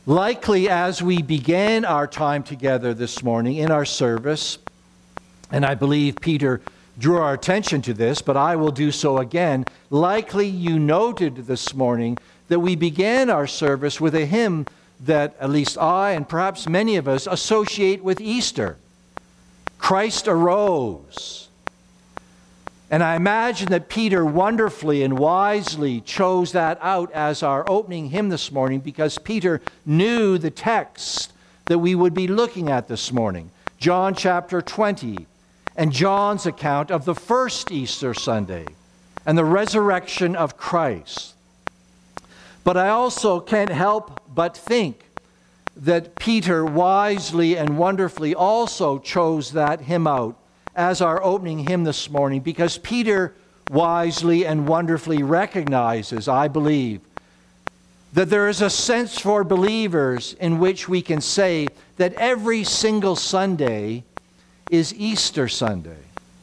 Likely as we began our time together this morning in our service, and I believe Peter drew our attention to this, but I will do so again. Likely you noted this morning that we began our service with a hymn that at least I and perhaps many of us associate with Easter. Christ arose. And I imagine that Peter wonderfully and wisely chose that out as our opening hymn this morning because Peter knew the text that we would be looking at this morning. John chapter 20 and John's account of the first Easter Sunday and the resurrection of Christ. But I also can't help but think that Peter wisely and wonderfully also chose that hymn out as our opening hymn this morning because Peter wisely and wonderfully recognizes, I believe, that there is a sense for believers in which we can say that every single Sunday is Easter Sunday.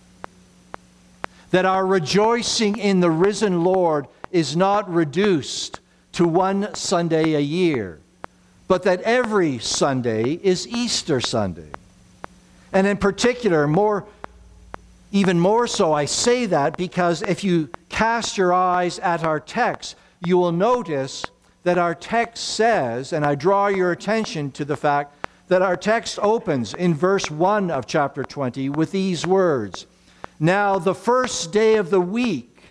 That our rejoicing in the risen Lord is not reduced to one Sunday a year, but that every Sunday is Easter Sunday. And in particular, even more so, I say that because if you cast your eyes at our text, you will notice that our text says, and I draw your attention to the fact that our text opens in verse 1 of chapter 20 with these words, "Now the first day of the week,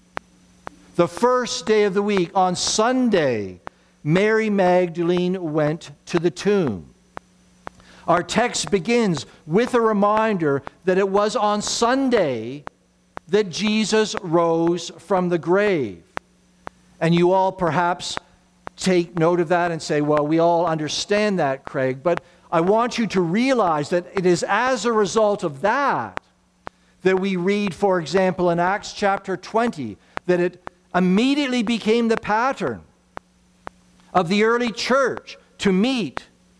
on Sunday, Mary Magdalene went to the tomb." Our text begins with a reminder that it was on Sunday that Jesus rose from the grave. And you all perhaps take note of that and say, well, we all understand that, Craig, but I want you to realize that it is as a result of that we read, for example, in Acts chapter 20, that it immediately became the pattern of the early church to meet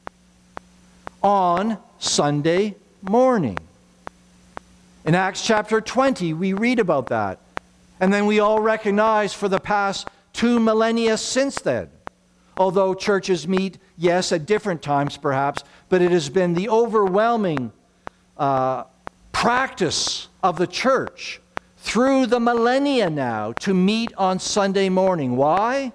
on Sunday morning. In Acts chapter 20, we read about that. And then we all recognize for the past 2 millennia since then, although churches meet, yes, at different times perhaps, but it has been the overwhelming practice of the church through the millennia now to meet on Sunday morning. Why?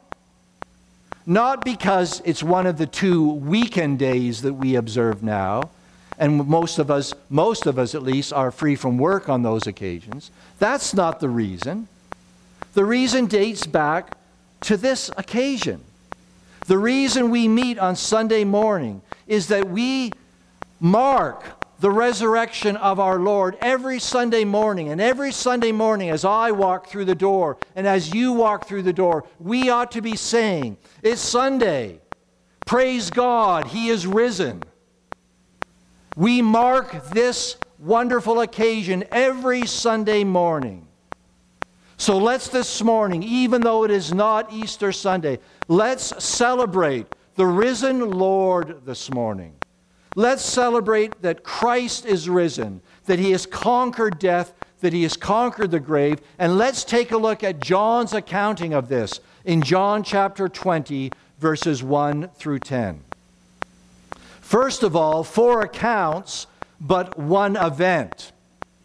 Not because it's one of the 2 weekend days that we observe now, and most of us at least are free from work on those occasions. That's not the reason. The reason dates back to this occasion. The reason we meet on Sunday morning is that we mark the resurrection of our Lord every Sunday morning. And every Sunday morning as I walk through the door and as you walk through the door, we ought to be saying, it's Sunday. Praise God, He is risen. We mark this wonderful occasion every Sunday morning. So let's this morning, even though it is not Easter Sunday, let's celebrate the risen Lord this morning. Let's celebrate that Christ is risen, that He has conquered death, that He has conquered the grave. And let's take a look at John's accounting of this in John chapter 20, verses 1 through 10. First of all, 4 accounts, but one event.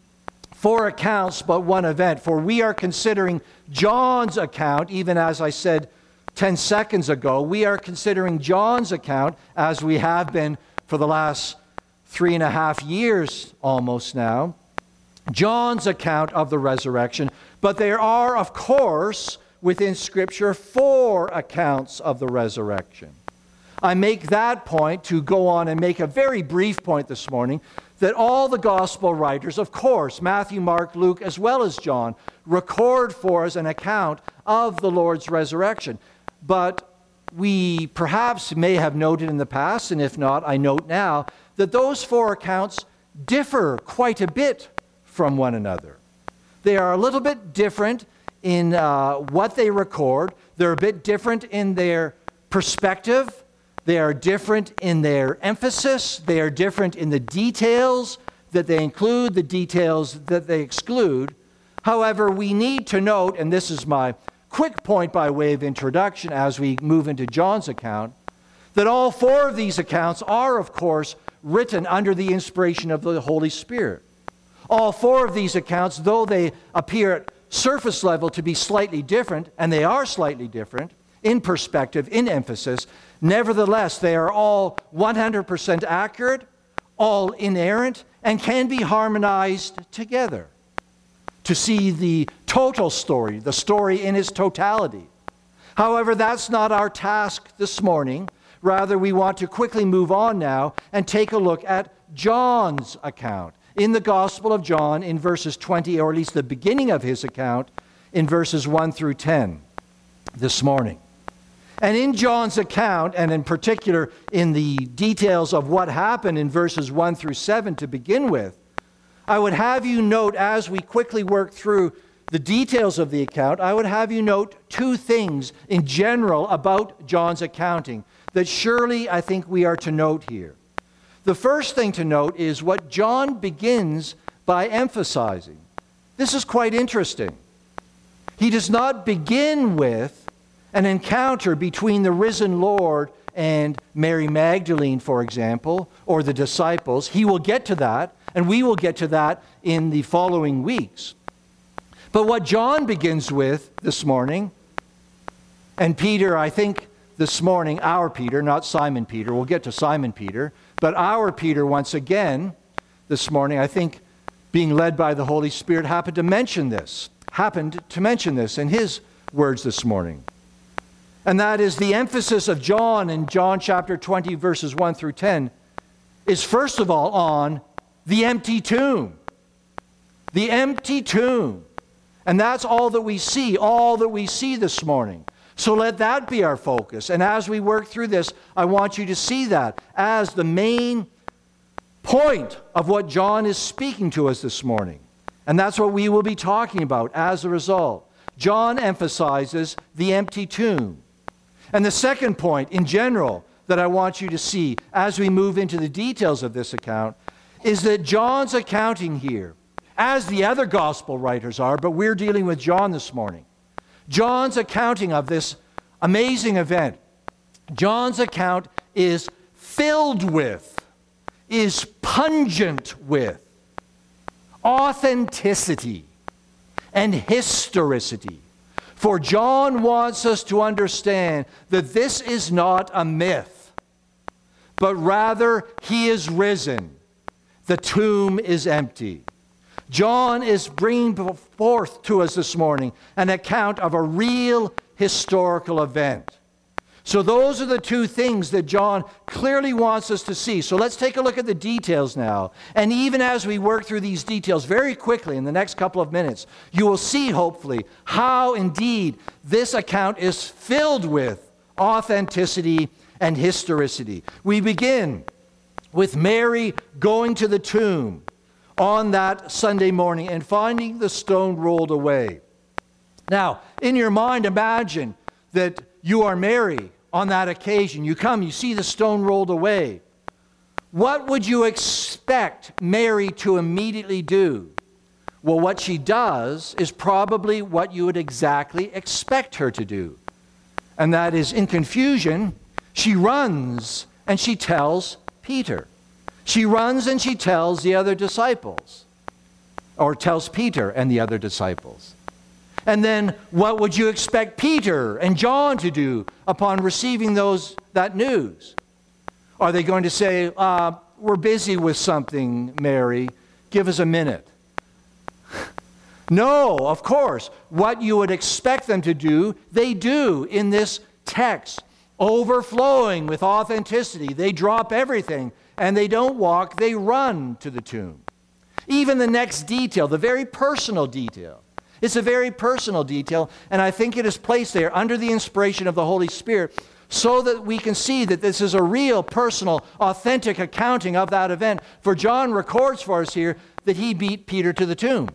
4 accounts, but one event. For we are considering John's account, even as I said 10 seconds ago, we are considering John's account as we have been for the last 3.5 years almost now, John's account of the resurrection. But there are, of course, within Scripture, 4 accounts of the resurrection. I make that point to go on and make a very brief point this morning that all the gospel writers, of course, Matthew, Mark, Luke, as well as John, record for us an account of the Lord's resurrection. But we perhaps may have noted in the past, and if not, I note now, that those 4 accounts differ quite a bit from one another. They are a little bit different in what they record. They're a bit different in their perspective. They are different in their emphasis. They are different in the details that they include, the details that they exclude. However, we need to note, and this is my quick point by way of introduction as we move into John's account, that all four of these accounts are, of course, written under the inspiration of the Holy Spirit. All four of these accounts, though they appear at surface level to be slightly different, and they are slightly different in perspective, in emphasis, nevertheless, they are all 100% accurate, all inerrant, and can be harmonized together to see the total story, the story in its totality. However, that's not our task this morning. Rather, we want to quickly move on now and take a look at John's account in the Gospel of John in verses 20, or at least the beginning of his account, in verses 1 through 10 this morning. And in John's account, and in particular in the details of what happened in verses 1 through 7 to begin with, I would have you note, as we quickly work through the details of the account, I would have you note two things in general about John's accounting that surely I think we are to note here. The first thing to note is what John begins by emphasizing. This is quite interesting. He does not begin with an encounter between the risen Lord and Mary Magdalene, for example, or the disciples. He will get to that, and we will get to that in the following weeks. But what John begins with this morning, and Peter, I think this morning, our Peter, not Simon Peter, we'll get to Simon Peter, but our Peter once again this morning, I think being led by the Holy Spirit, happened to mention this in his words this morning. And that is the emphasis of John in John chapter 20, verses 1 through 10, is first of all on the empty tomb. The empty tomb. And that's all that we see this morning. So let that be our focus. And as we work through this, I want you to see that as the main point of what John is speaking to us this morning. And that's what we will be talking about as a result. John emphasizes the empty tomb. And the second point in general that I want you to see as we move into the details of this account is that John's accounting here, as the other gospel writers are, but we're dealing with John this morning. John's accounting of this amazing event, John's account is filled with, is pungent with authenticity and historicity. For John wants us to understand that this is not a myth, but rather he is risen. The tomb is empty. John is bringing forth to us this morning an account of a real historical event. So those are the two things that John clearly wants us to see. So let's take a look at the details now. And even as we work through these details very quickly in the next couple of minutes, you will see, hopefully, how indeed this account is filled with authenticity and historicity. We begin with Mary going to the tomb on that Sunday morning and finding the stone rolled away. Now, in your mind, imagine that you are Mary on that occasion. You come, you see the stone rolled away. What would you expect Mary to immediately do? Well, what she does is probably what you would exactly expect her to do. And that is, in confusion, she runs and she tells Peter. She runs and she tells the other disciples, or tells Peter and the other disciples. And then what would you expect Peter and John to do upon receiving that news? Are they going to say, we're busy with something, Mary, give us a minute? No, of course. What you would expect them to do, they do in this text, overflowing with authenticity. They drop everything and they don't walk, they run to the tomb. Even the next detail, the very personal detail. It's a very personal detail, and I think it is placed there under the inspiration of the Holy Spirit so that we can see that this is a real, personal, authentic accounting of that event. For John records for us here that he beat Peter to the tomb.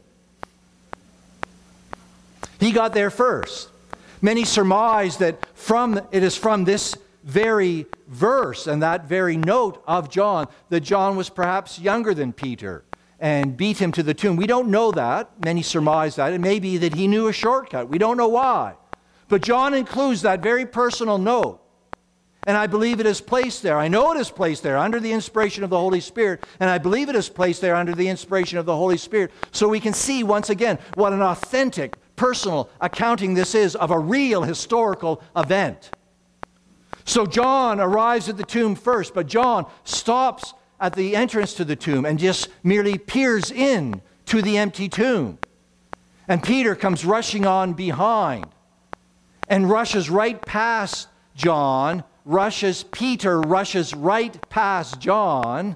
He got there first. Many surmise that it is from this very verse and that very note of John that John was perhaps younger than Peter and beat him to the tomb. We don't know that. Many surmise that. It may be that he knew a shortcut. We don't know why. But John includes that very personal note. And I believe it is placed there. I know it is placed there under the inspiration of the Holy Spirit. And I believe it is placed there under the inspiration of the Holy Spirit. So we can see once again what an authentic, personal accounting this is of a real historical event. So John arrives at the tomb first, but John stops at the entrance to the tomb and just merely peers in to the empty tomb. And Peter comes rushing on behind and rushes right past John. Peter rushes right past John.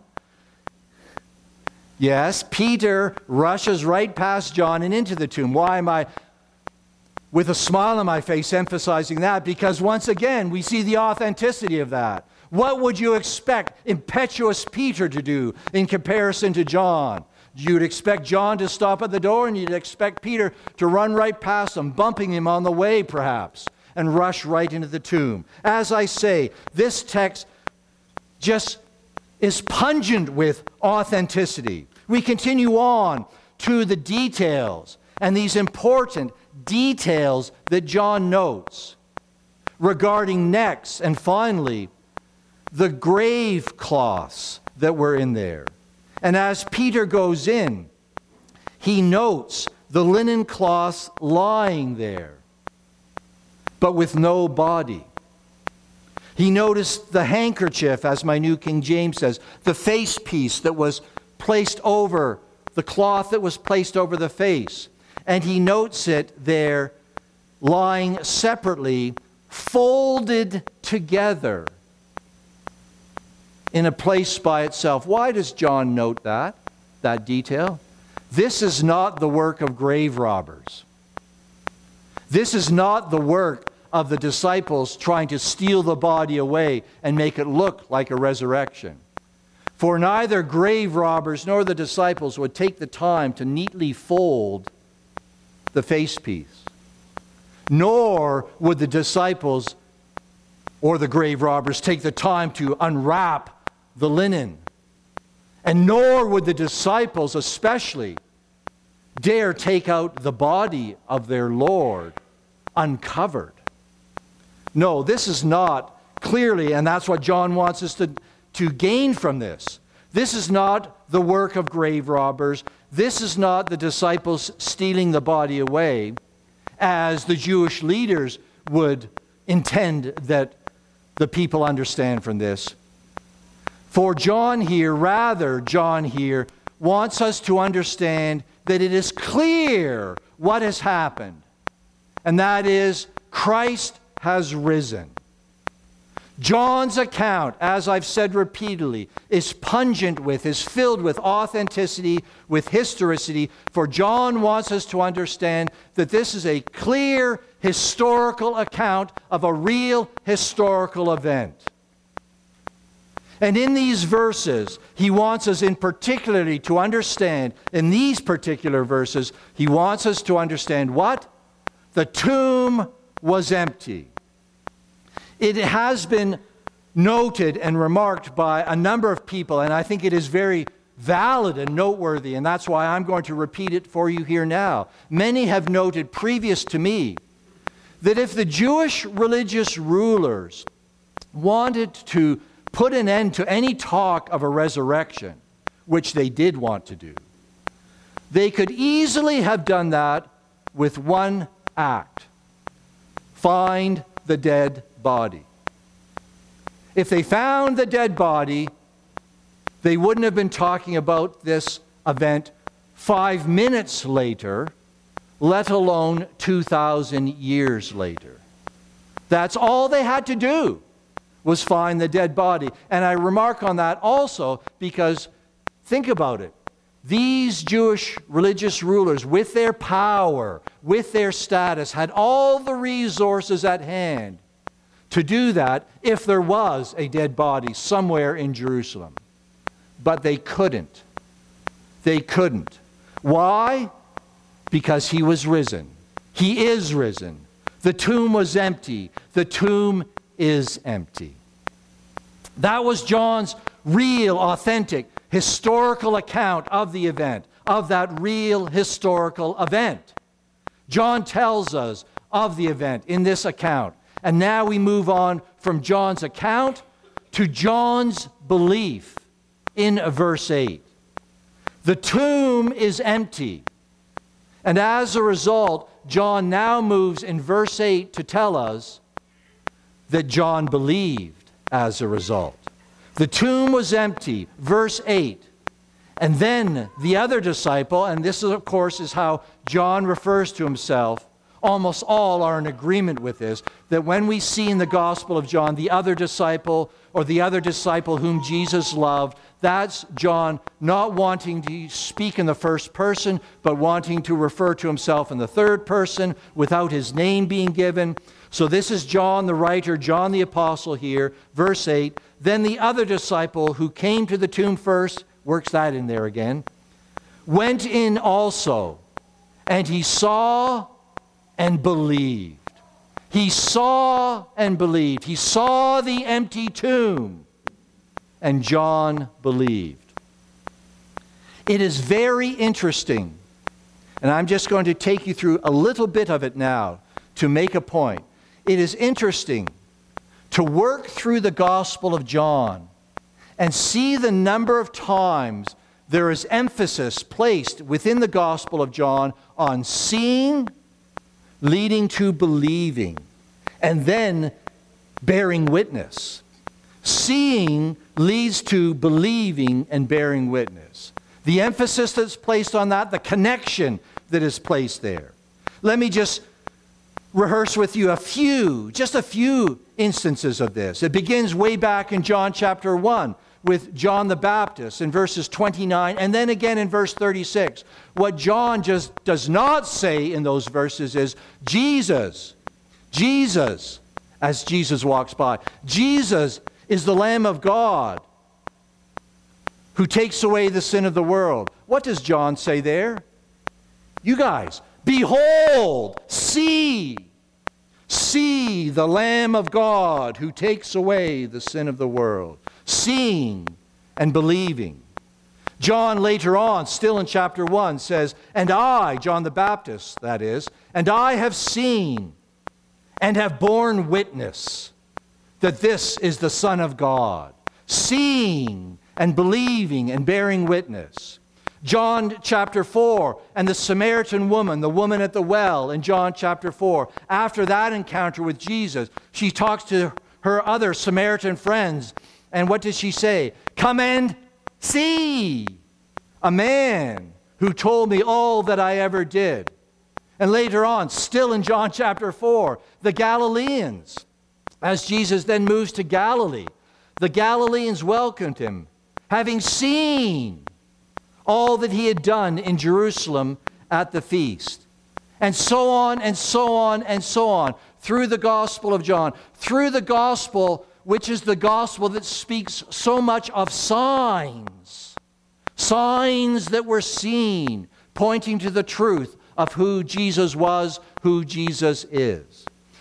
Yes, Peter rushes right past John and into the tomb. Why am I, with a smile on my face, emphasizing that? Because once again, we see the authenticity of that. What would you expect impetuous Peter to do in comparison to John? You'd expect John to stop at the door, and you'd expect Peter to run right past him, bumping him on the way perhaps, and rush right into the tomb. As I say, this text just is pungent with authenticity. We continue on to the details, and these important details that John notes regarding necks, and finally, the grave cloths that were in there. And as Peter goes in, he notes the linen cloths lying there, but with no body. He noticed the handkerchief, as my New King James says, the face piece that was placed over, the cloth that was placed over the face. And he notes it there lying separately, folded together in a place by itself. Why does John note that detail? This is not the work of grave robbers. This is not the work of the disciples trying to steal the body away and make it look like a resurrection. For neither grave robbers nor the disciples would take the time to neatly fold the face piece. Nor would the disciples or the grave robbers take the time to unwrap the linen. And nor would the disciples especially dare take out the body of their Lord uncovered. No, this is not clearly, and that's what John wants us to gain from this. This is not the work of grave robbers. This is not the disciples stealing the body away, as the Jewish leaders would intend that the people understand from this. For John here wants us to understand that it is clear what has happened, and that is Christ has risen. John's account, as I've said repeatedly, is filled with authenticity, with historicity, for John wants us to understand that this is a clear historical account of a real historical event. And in these verses, he wants us in particularly to understand, in these particular verses, he wants us to understand what? The tomb was empty. It has been noted and remarked by a number of people, and I think it is very valid and noteworthy, and that's why I'm going to repeat it for you here now. Many have noted previous to me that if the Jewish religious rulers wanted to put an end to any talk of a resurrection, which they did want to do, they could easily have done that with one act: find the dead body. If they found the dead body, they wouldn't have been talking about this event 5 minutes later, let alone 2,000 years later. That's all they had to do, was find the dead body. And I remark on that also because, think about it. These Jewish religious rulers, with their power, with their status, had all the resources at hand to do that if there was a dead body somewhere in Jerusalem. But they couldn't. They couldn't. Why? Because he was risen. He is risen. The tomb was empty. The tomb is empty. That was John's real, authentic, historical account of the event, of that real historical event. John tells us of the event in this account. And now we move on from John's account to John's belief in verse 8. The tomb is empty. And as a result, John now moves in verse 8 to tell us that John believed as a result. The tomb was empty, verse 8. And then the other disciple, and this of course is how John refers to himself, almost all are in agreement with this, that when we see in the Gospel of John the other disciple or the other disciple whom Jesus loved, that's John not wanting to speak in the first person, but wanting to refer to himself in the third person without his name being given. So this is John the writer, John the apostle here, verse 8. Then the other disciple who came to the tomb first, works that in there again, went in also, and he saw and believed. He saw and believed. He saw the empty tomb, and John believed. It is very interesting, and I'm just going to take you through a little bit of it now to make a point. It is interesting to work through the Gospel of John and see the number of times there is emphasis placed within the Gospel of John on seeing, leading to believing, and then bearing witness. Seeing leads to believing and bearing witness. The emphasis that's placed on that, the connection that is placed there. Let me just rehearse with you just a few instances of this. It begins way back in John chapter 1 with John the Baptist in verses 29 and then again in verse 36. What John just does not say in those verses is Jesus, as Jesus walks by. Jesus is the Lamb of God who takes away the sin of the world. What does John say there? You guys, behold, see the Lamb of God who takes away the sin of the world. Seeing and believing. John later on, still in chapter 1, says, and I, John the Baptist, that is, and I have seen and have borne witness that this is the Son of God. Seeing and believing and bearing witness. John chapter 4, and the Samaritan woman, the woman at the well in John chapter 4. After that encounter with Jesus, she talks to her other Samaritan friends. And what does she say? Come and see a man who told me all that I ever did. And later on, still in John chapter 4, the Galileans, as Jesus then moves to Galilee, the Galileans welcomed him, having seen all that he had done in Jerusalem at the feast. And so on and so on and so on, through the Gospel of John, through the Gospel which is the gospel that speaks so much of signs. Signs that were seen, pointing to the truth of who Jesus was, who Jesus is.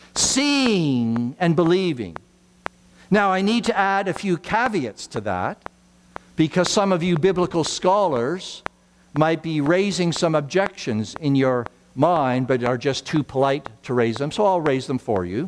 Seeing and believing. Now, I need to add a few caveats to that, because some of you biblical scholars might be raising some objections in your mind, but are just too polite to raise them, so I'll raise them for you.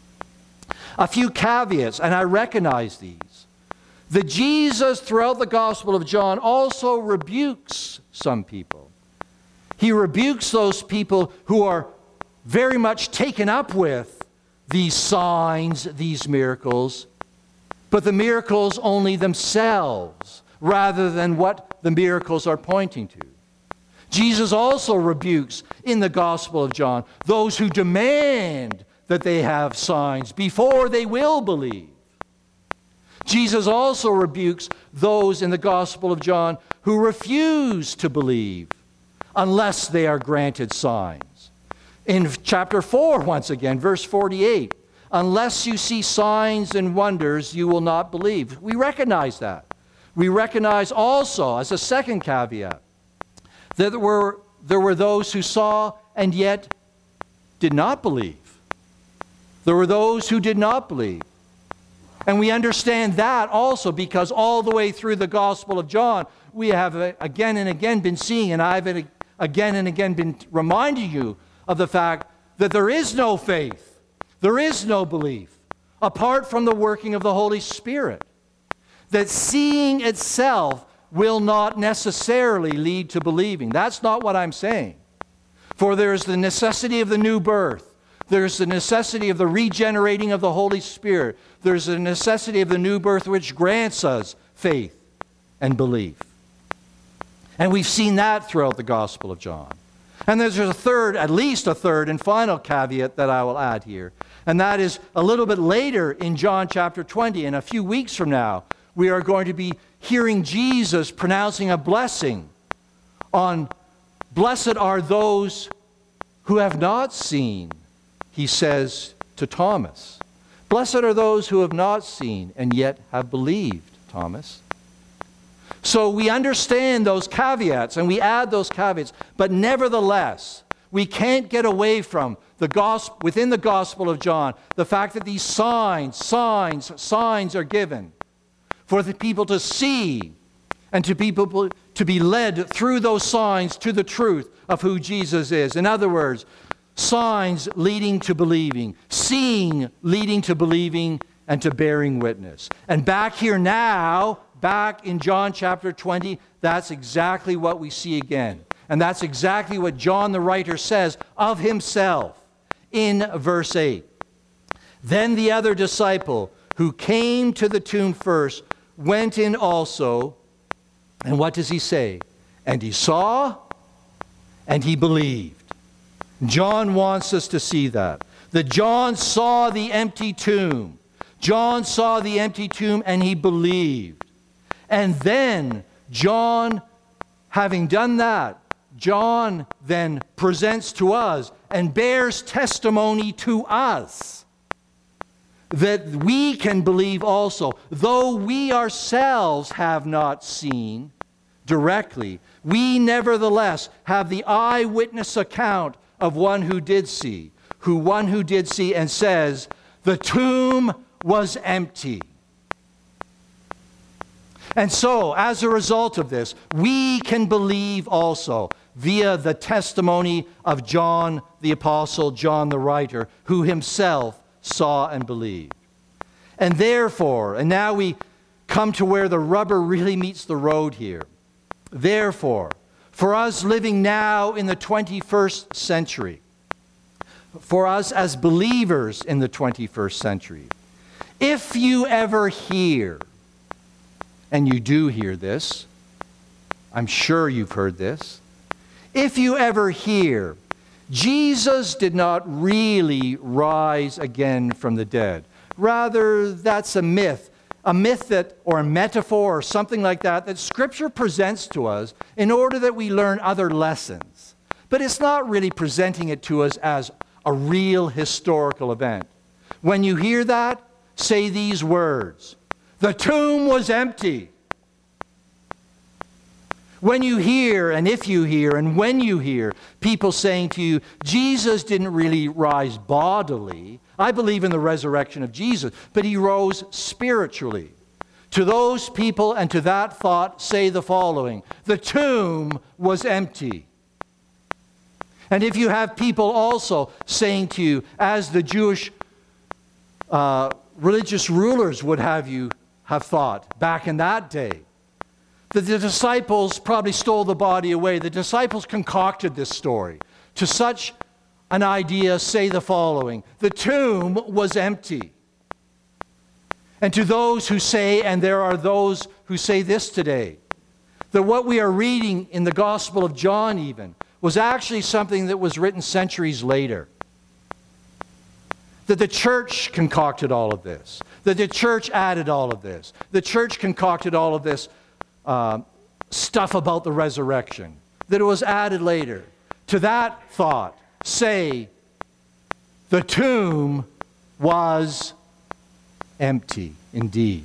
A few caveats, and I recognize these. That Jesus, throughout the Gospel of John, also rebukes some people. He rebukes those people who are very much taken up with these signs, these miracles, but the miracles only themselves, rather than what the miracles are pointing to. Jesus also rebukes in the Gospel of John those who demand that they have signs before they will believe. Jesus also rebukes those in the Gospel of John who refuse to believe unless they are granted signs. In chapter 4, once again, verse 48, unless you see signs and wonders, you will not believe. We recognize that. We recognize also, as a second caveat, that there were those who saw and yet did not believe. There were those who did not believe. And we understand that also because all the way through the Gospel of John, we have again and again been seeing, and I've again and again been reminding you of the fact that there is no faith. There is no belief apart from the working of the Holy Spirit. That seeing itself will not necessarily lead to believing. That's not what I'm saying. For there is the necessity of the new birth. There's the necessity of the regenerating of the Holy Spirit. There's the necessity of the new birth which grants us faith and belief. And we've seen that throughout the Gospel of John. And there's a third, at least a third and final caveat that I will add here. And that is a little bit later in John chapter 20, in a few weeks from now, we are going to be hearing Jesus pronouncing a blessing on, "Blessed are those who have not seen," he says to Thomas. "Blessed are those who have not seen and yet have believed," Thomas. So we understand those caveats and we add those caveats, but nevertheless, we can't get away from the gospel, within the Gospel of John, the fact that these signs are given for the people to see and to be led through those signs to the truth of who Jesus is. In other words, signs leading to believing, seeing leading to believing and to bearing witness. And back here now, back in John chapter 20, that's exactly what we see again. And that's exactly what John the writer says of himself in verse 8. Then the other disciple who came to the tomb first went in also. And what does he say? And he saw and he believed. John wants us to see that. That John saw the empty tomb. John saw the empty tomb and he believed. And then John, having done that, John then presents to us and bears testimony to us that we can believe also. Though we ourselves have not seen directly, we nevertheless have the eyewitness account of one who did see, and says, the tomb was empty. And so, as a result of this, we can believe also via the testimony of John the Apostle, John the writer, who himself saw and believed. And therefore, and now we come to where the rubber really meets the road here. Therefore, for us living now in the 21st century, for us as believers in the 21st century, if you ever hear, and you do hear this, I'm sure you've heard this, if you ever hear, Jesus did not really rise again from the dead. Rather, that's a myth that, or a metaphor or something like that, that Scripture presents to us in order that we learn other lessons. But it's not really presenting it to us as a real historical event. When you hear that, say these words: the tomb was empty. When you hear, and if you hear, and when you hear people saying to you, Jesus didn't really rise bodily, I believe in the resurrection of Jesus, but he rose spiritually. To those people and to that thought, say the following: the tomb was empty. And if you have people also saying to you, as the Jewish religious rulers would have you have thought back in that day, that the disciples probably stole the body away. The disciples concocted this story. To such an idea, say the following: the tomb was empty. And to those who say, and there are those who say this today, that what we are reading in the Gospel of John even was actually something that was written centuries later. That the church concocted all of this. That the church added all of this. The church concocted all of this stuff about the resurrection. That it was added later. To that thought, say, the tomb was empty indeed.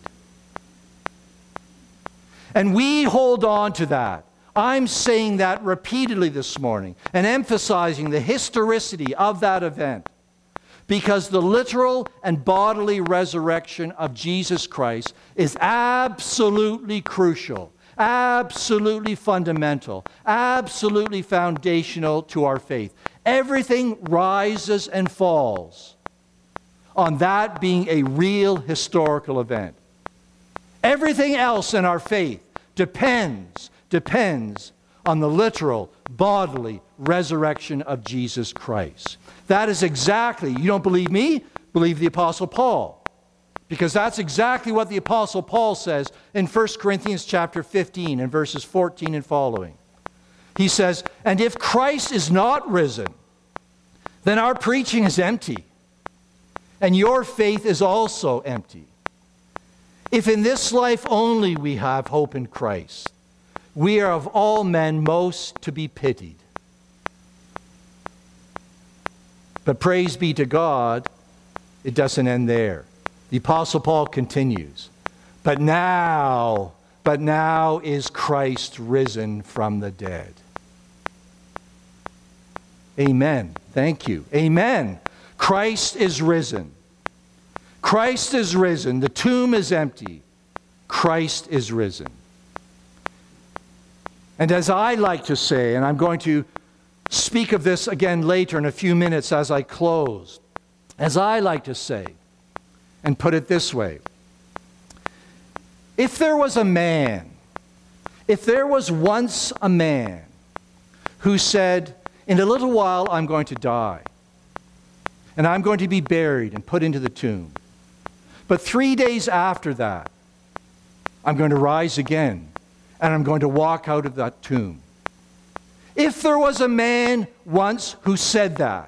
And we hold on to that. I'm saying that repeatedly this morning and emphasizing the historicity of that event, because the literal and bodily resurrection of Jesus Christ is absolutely crucial, absolutely fundamental, absolutely foundational to our faith. Everything rises and falls on that being a real historical event. Everything else in our faith depends on the literal, bodily resurrection of Jesus Christ. That is exactly, you don't believe me? Believe the Apostle Paul. Because that's exactly what the Apostle Paul says in 1 Corinthians chapter 15 and verses 14 and following. He says, "And if Christ is not risen, then our preaching is empty, and your faith is also empty. If in this life only we have hope in Christ, we are of all men most to be pitied. But praise be to God, it doesn't end there. The Apostle Paul continues, but now is Christ risen from the dead." Amen. Thank you. Amen. Christ is risen. Christ is risen. The tomb is empty. Christ is risen. And as I like to say, and I'm going to speak of this again later in a few minutes as I close, as I like to say, and put it this way, if there was once a man who said, "In a little while I'm going to die, and I'm going to be buried and put into the tomb, but 3 days after that, I'm going to rise again, and I'm going to walk out of that tomb." If there was a man once who said that,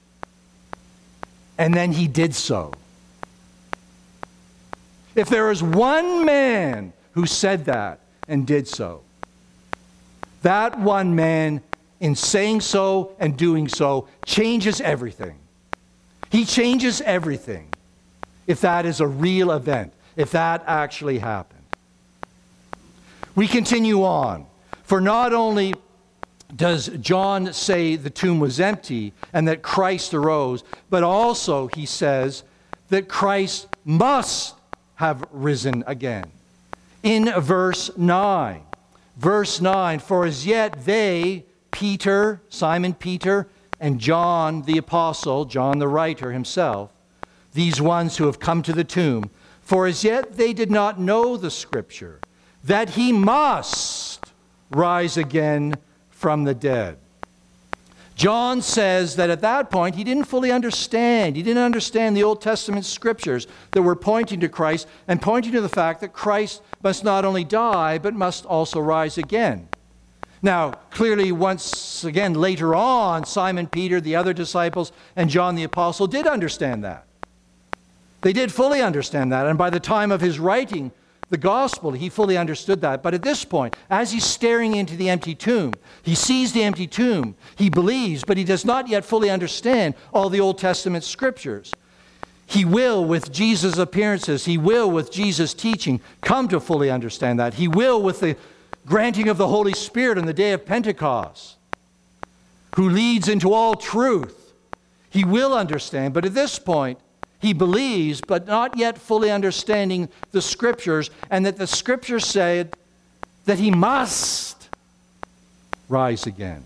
and then he did so, if there is one man who said that and did so, that one man, in saying so and doing so, changes everything. He changes everything if that is a real event, if that actually happened. We continue on. For not only does John say the tomb was empty and that Christ arose, but also he says that Christ must have risen again. In verse 9, "For as yet they," Peter, Simon Peter, and John the apostle, John the writer himself, these ones who have come to the tomb, "for as yet they did not know the Scripture, that he must rise again from the dead." John says that at that point he didn't fully understand. He didn't understand the Old Testament scriptures that were pointing to Christ and pointing to the fact that Christ must not only die, but must also rise again. Now, clearly, once again, later on, Simon Peter, the other disciples, and John the Apostle did understand that. They did fully understand that, and by the time of his writing the gospel, he fully understood that. But at this point, as he's staring into the empty tomb, he sees the empty tomb, he believes, but he does not yet fully understand all the Old Testament scriptures. He will, with Jesus' appearances, he will, with Jesus' teaching, come to fully understand that. He will, with the granting of the Holy Spirit on the day of Pentecost, who leads into all truth. He will understand, but at this point, he believes, but not yet fully understanding the Scriptures, and that the Scriptures said that he must rise again.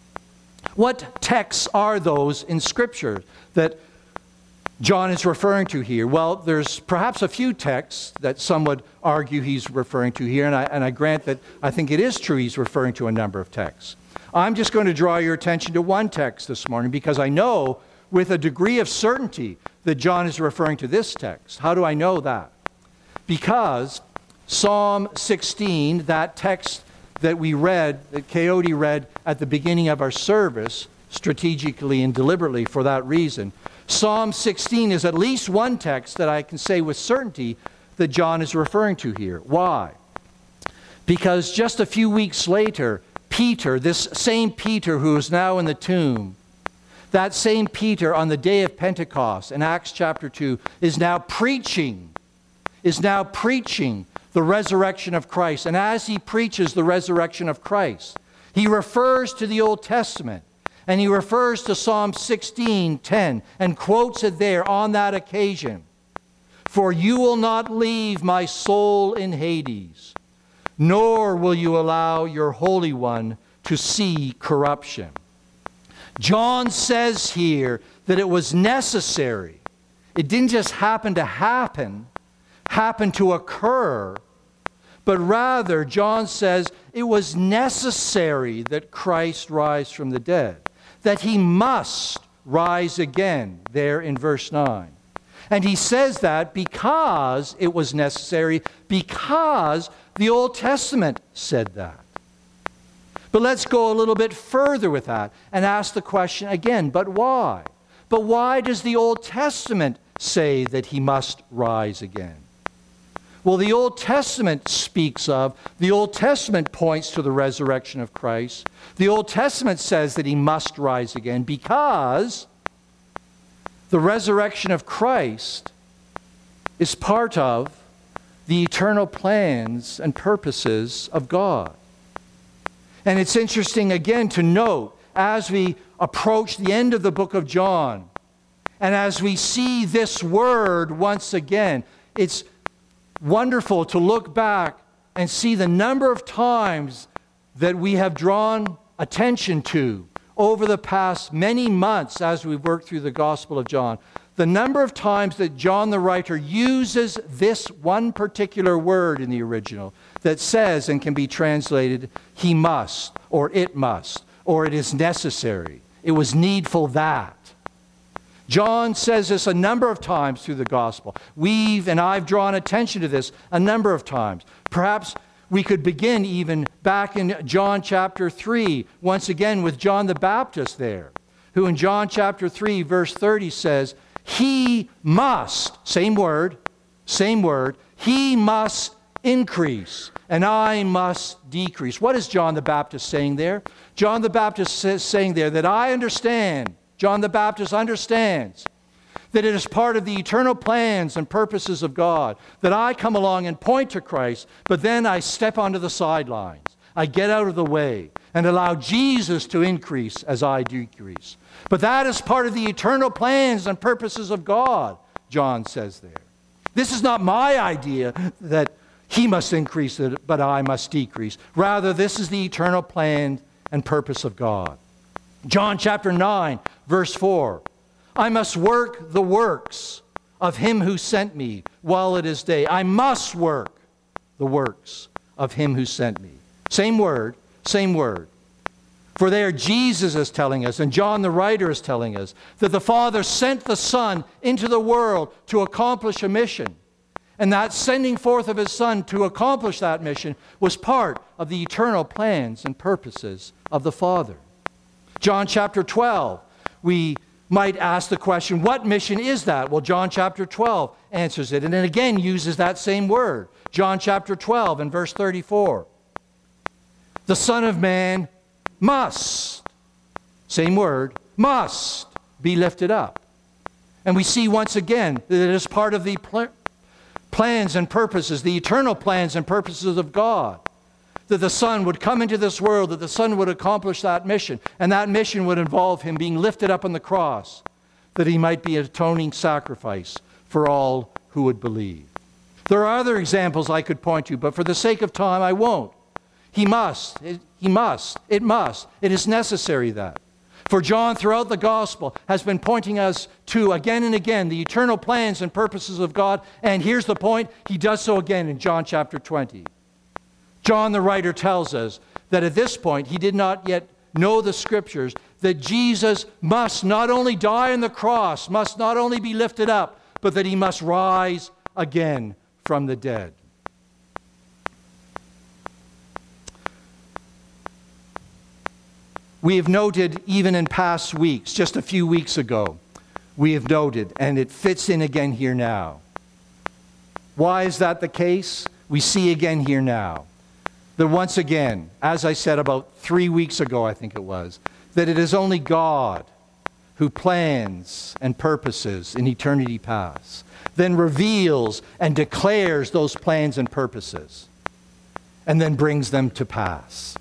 What texts are those in Scripture that John is referring to here? Well, there's perhaps a few texts that some would argue he's referring to here, and I grant that I think it is true he's referring to a number of texts. I'm just going to draw your attention to one text this morning because I know with a degree of certainty that John is referring to this text. How do I know that? Because Psalm 16, that text that we read, that Coyote read at the beginning of our service, strategically and deliberately for that reason, Psalm 16 is at least one text that I can say with certainty that John is referring to here. Why? Because just a few weeks later, Peter, this same Peter who is now in the tomb, that same Peter on the day of Pentecost in Acts chapter 2 is now preaching the resurrection of Christ. And as he preaches the resurrection of Christ, he refers to the Old Testament and he refers to Psalm 16:10 and quotes it there on that occasion. "For you will not leave my soul in Hades, nor will you allow your Holy One to see corruption." John says here that it was necessary It didn't just happen to occur, but rather, John says, it was necessary that Christ rise from the dead, that he must rise again, there in verse 9. And he says that because it was necessary, because the Old Testament said that. But let's go a little bit further with that and ask the question again, but why? But why does the Old Testament say that he must rise again? Well, the Old Testament speaks of, the Old Testament points to the resurrection of Christ. The Old Testament says that he must rise again because the resurrection of Christ is part of the eternal plans and purposes of God. And it's interesting again to note as we approach the end of the book of John and as we see this word once again, it's wonderful to look back and see the number of times that we have drawn attention to over the past many months as we've worked through the Gospel of John. The number of times that John the writer uses this one particular word in the original that says and can be translated, he must, or it must, or it is necessary. It was needful that. John says this a number of times through the Gospel. I've drawn attention to this a number of times. Perhaps we could begin even back in John chapter 3, once again with John the Baptist there, who in John chapter 3, verse 30 says, he must, same word, he must increase, and I must decrease. What is John the Baptist saying there? John the Baptist is saying there that I understand, John the Baptist understands that it is part of the eternal plans and purposes of God that I come along and point to Christ, but then I step onto the sidelines. I get out of the way and allow Jesus to increase as I decrease. But that is part of the eternal plans and purposes of God, John says there. This is not my idea that he must increase, but I must decrease. Rather, this is the eternal plan and purpose of God. John chapter 9, verse 4. I must work the works of him who sent me while it is day. I must work the works of him who sent me. Same word, same word. For there Jesus is telling us, and John the writer is telling us, that the Father sent the Son into the world to accomplish a mission. And that sending forth of his Son to accomplish that mission was part of the eternal plans and purposes of the Father. John chapter 12, we might ask the question, what mission is that? Well, John chapter 12 answers it, and then again uses that same word. John chapter 12 and verse 34. The Son of Man must, same word, must be lifted up. And we see once again that it is part of the plans and purposes, the eternal plans and purposes of God, that the Son would come into this world, that the Son would accomplish that mission, and that mission would involve him being lifted up on the cross, that he might be an atoning sacrifice for all who would believe. There are other examples I could point to, but for the sake of time, I won't. He must, it is necessary that. For John, throughout the gospel, has been pointing us to, again and again, the eternal plans and purposes of God, and here's the point, he does so again in John chapter 20. John the writer tells us that at this point, he did not yet know the Scriptures, that Jesus must not only die on the cross, must not only be lifted up, but that he must rise again from the dead. We have noted even in past weeks, just a few weeks ago, we have noted, and it fits in again here now. Why is that the case? We see again here now that once again, as I said about 3 weeks ago, I think it was, that it is only God who plans and purposes in eternity past, then reveals and declares those plans and purposes, and then brings them to pass.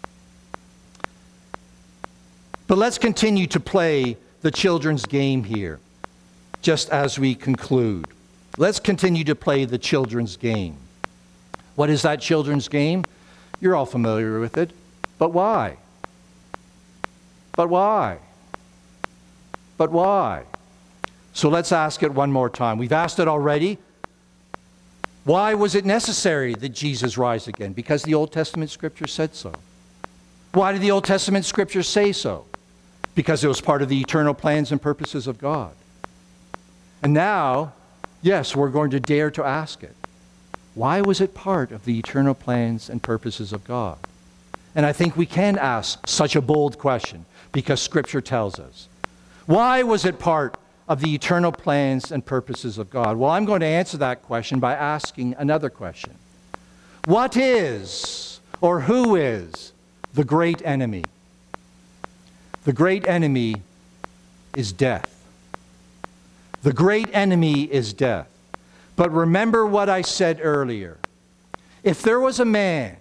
But let's continue to play the children's game here, just as we conclude. Let's continue to play the children's game. What is that children's game? You're all familiar with it. But why? But why? But why? So let's ask it one more time. We've asked it already. Why was it necessary that Jesus rise again? Because the Old Testament Scripture said so. Why did the Old Testament Scripture say so? Because it was part of the eternal plans and purposes of God. And now, yes, we're going to dare to ask it. Why was it part of the eternal plans and purposes of God? And I think we can ask such a bold question because Scripture tells us. Why was it part of the eternal plans and purposes of God? Well, I'm going to answer that question by asking another question. What is, or who is, the great enemy? The great enemy is death. The great enemy is death. But remember what I said earlier. If there was a man,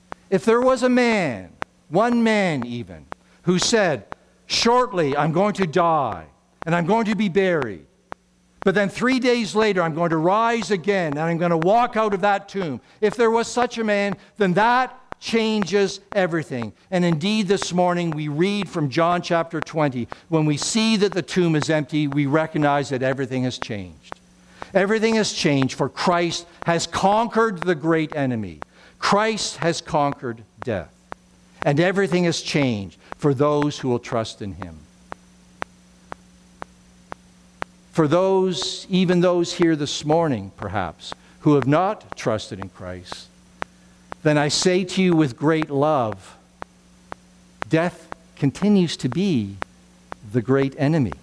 one man even, who said, shortly I'm going to die and I'm going to be buried, but then 3 days later I'm going to rise again and I'm going to walk out of that tomb. If there was such a man, then that changes everything. And indeed this morning we read from John chapter 20. When we see that the tomb is empty, we recognize that everything has changed. Everything has changed, for Christ has conquered the great enemy. Christ has conquered death. And everything has changed for those who will trust in Him. For those, even those here this morning, perhaps, who have not trusted in Christ, then I say to you with great love, death continues to be the great enemy.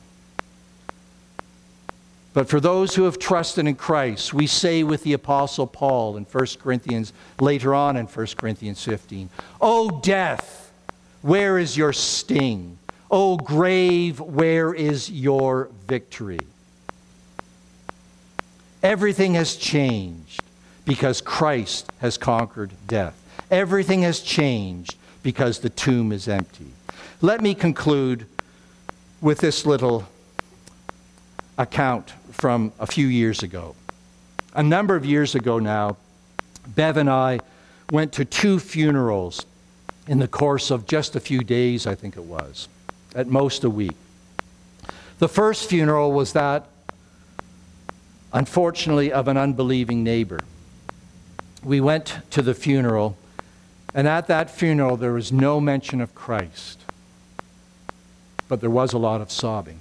But for those who have trusted in Christ, we say with the Apostle Paul in 1 Corinthians, later on in 1 Corinthians 15, O death, where is your sting? O grave, where is your victory? Everything has changed because Christ has conquered death. Everything has changed because the tomb is empty. Let me conclude with this little account from a few years ago. A number of years ago now, Bev and I went to 2 funerals in the course of just a few days, I think it was, at most a week. The first funeral was that, unfortunately, of an unbelieving neighbor. We went to the funeral, and at that funeral there was no mention of Christ, but there was a lot of sobbing.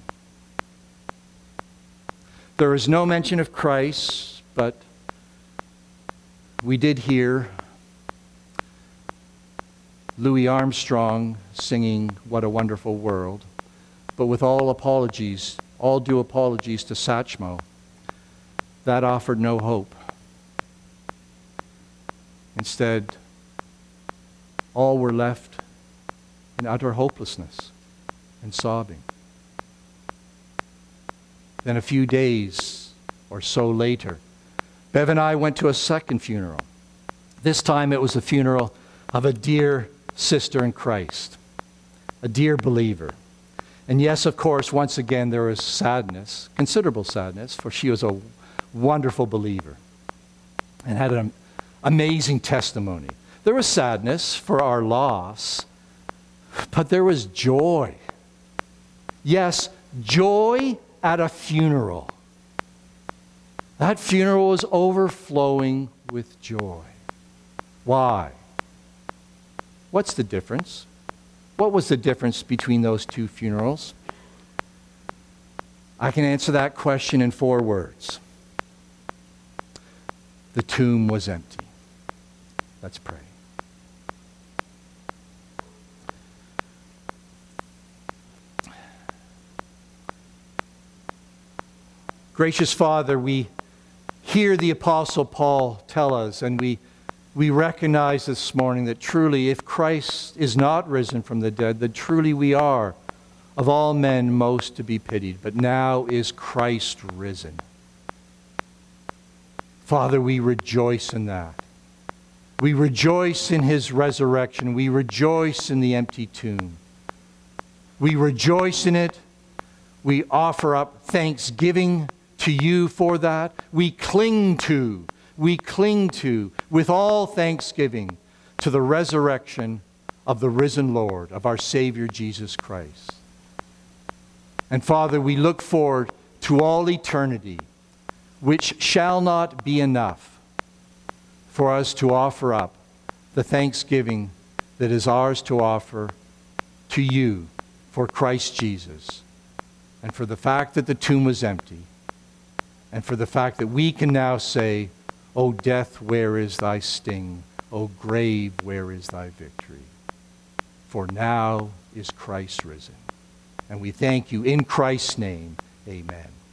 There is no mention of Christ, but we did hear Louis Armstrong singing What a Wonderful World. But with all apologies, all due apologies to Satchmo, that offered no hope. Instead, all were left in utter hopelessness and sobbing. Then a few days or so later, Bev and I went to a second funeral. This time it was a funeral of a dear sister in Christ, a dear believer. And yes, of course, once again there was sadness, considerable sadness, for she was a wonderful believer and had an amazing testimony. There was sadness for our loss, but there was joy. Yes, joy at a funeral. That funeral was overflowing with joy. Why? What's the difference? What was the difference between those 2 funerals? I can answer that question in 4 words. The tomb was empty. Let's pray. Gracious Father, we hear the Apostle Paul tell us, and we recognize this morning that truly, if Christ is not risen from the dead, then truly we are, of all men, most to be pitied. But now is Christ risen. Father, we rejoice in that. We rejoice in His resurrection. We rejoice in the empty tomb. We rejoice in it. We offer up thanksgiving to you for that. We cling to, with all thanksgiving, to the resurrection of the risen Lord, of our Savior Jesus Christ. And Father, we look forward to all eternity, which shall not be enough for us to offer up the thanksgiving that is ours to offer to you for Christ Jesus, and for the fact that the tomb was empty, and for the fact that we can now say, O death, where is thy sting? O grave, where is thy victory? For now is Christ risen. And we thank you in Christ's name. Amen.